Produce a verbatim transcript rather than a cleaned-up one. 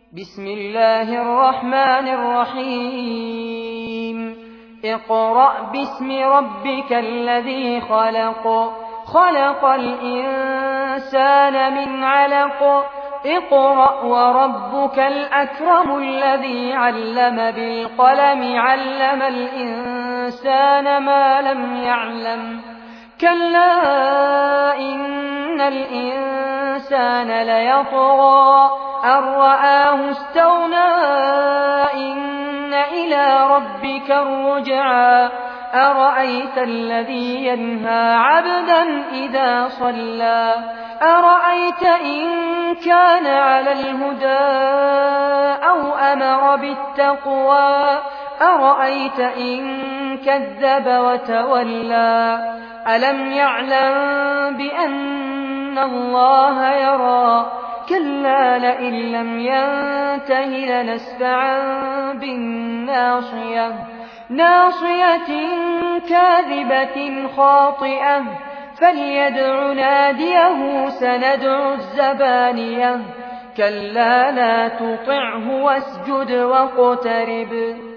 بسم الله الرحمن الرحيم اقرأ باسم ربك الذي خلق خلق الإنسان من علق اقرأ وربك الأكرم الذي علم بالقلم علم الإنسان ما لم يعلم كلا إن الإنسان ليطغى أن رآه استغنى إن إلى ربك الرجعى أرأيت الذي ينهى عبدا إذا صلى أرأيت إن كان على الهدى أو أمر بالتقوى أرأيت إن كذب وتولى ألم يعلم بأن الله يرى كلا لئن لم ينته لنسفعا بالناصية ناصية كاذبة خاطئة فليدع ناديه سندع الزبانية كلا لا تطعه واسجد واقترب